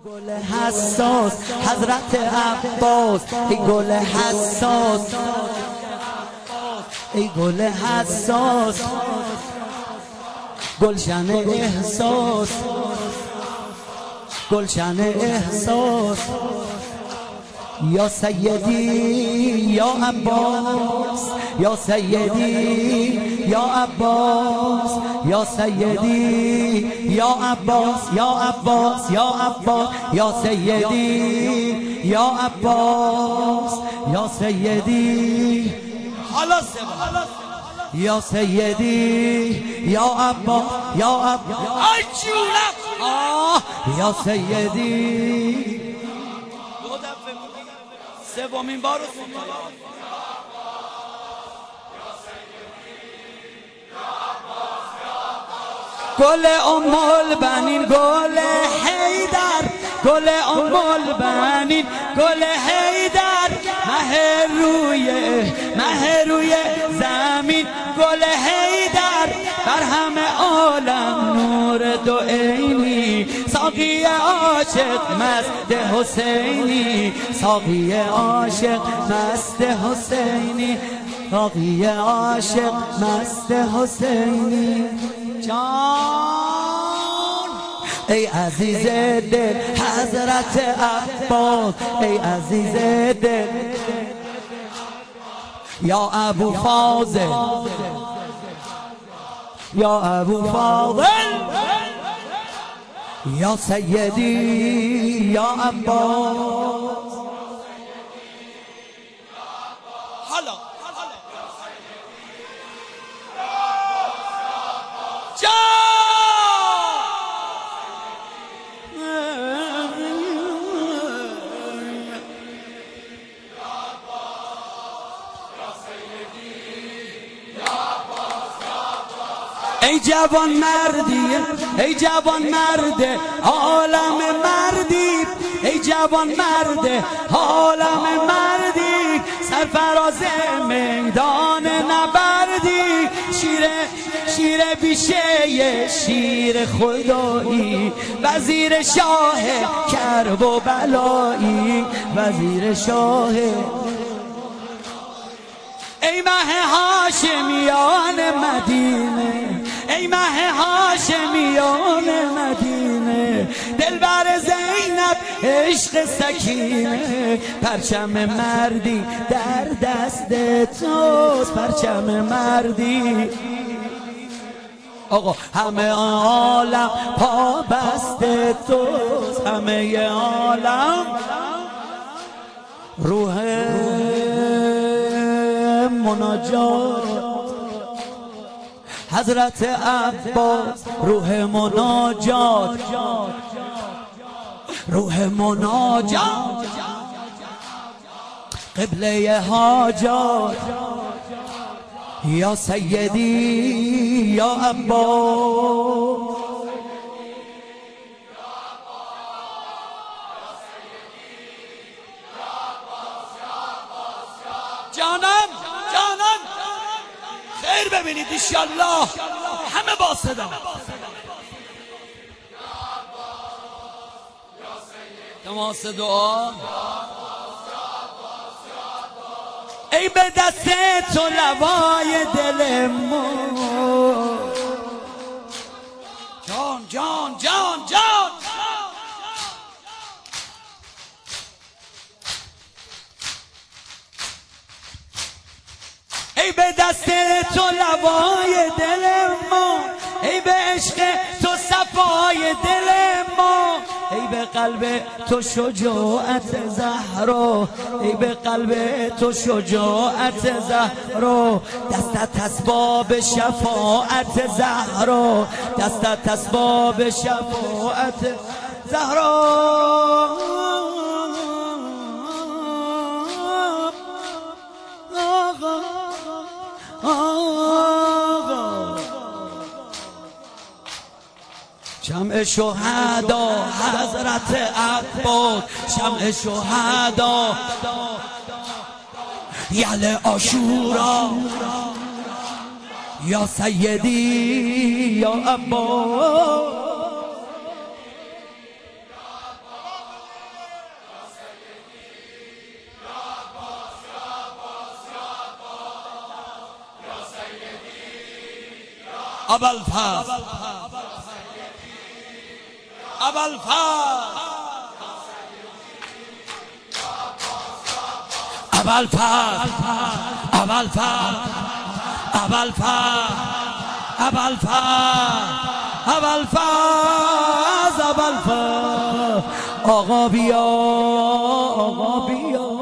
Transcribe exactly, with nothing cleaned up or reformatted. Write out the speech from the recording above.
گل حساس حضرت عباس، ای گل حساس، ای گل حساس، گلشن احساس، گلشن احساس، یا سیدی یا عباس، یا سیدی یا عباس، یا سیدی یا عباس، یا عباس یا عباس، یا سیدی یا عباس، یا سیدی حالا یا سیدی یا عباس، یا عباس ای جونم آه یا سیدی. سومین بار گل ام البنین، گل حیدر، گل ام البنین، گل حیدر، مه روی مه روی زمین، گل حیدر بر همه عالم نور دو عینی، ساقی عاشق مست حسینی، ساقی عاشق مست حسینی، ساقی عاشق مست حسینی. جان ای عزیز دل حضرت عباس، ای عزیز دل یا ابو فاضل، یا ابو فاضل، یا سیدی یا عباس. حالا ای جوان مردی، ای جوان مرد عالم مردی، ای جوان مرد عالم مردی، سرفراز میدان نبردی، شیر شیر بیشه شیر خدایی، وزیر شاه کرب و بلایی، وزیر شاه. ای مه هاشمیان مدینه، ای مه هاشمیان مدینه، دلبر زینب عشق سکینه، پرچم مردی در دست توست، پرچم مردی. آقا همه عالم پا بست توست، همه عالم روح مناجات حضرت عباس، روح مناجات، روح مناجات، قبله حاجات، یا سیدی یا عباس. جانم جانم خیر ببینید انشالله همه با صدا. تماس دعا. ای به دست تو لوای دل ما، جان جان جان جان، ای به دست تو لوای دل ما، ای به عشق تو صفای دل ما، ای به قلب تو شجاعت زهرا، ای به قلب تو شجاعت زهرا، دستت اسباب شفاعت زهرا، دستت اسباب شفاعت زهرا. شمع شهدا حضرت عباس، شمع شهدا یل عاشورا، یا سیدی یا عباس. ابوالفضل ابوالفضل ابوالفضل ابوالفضل ابوالفضل ابوالفضل ابوالفضل ابوالفضل آقا بیا آقا بیا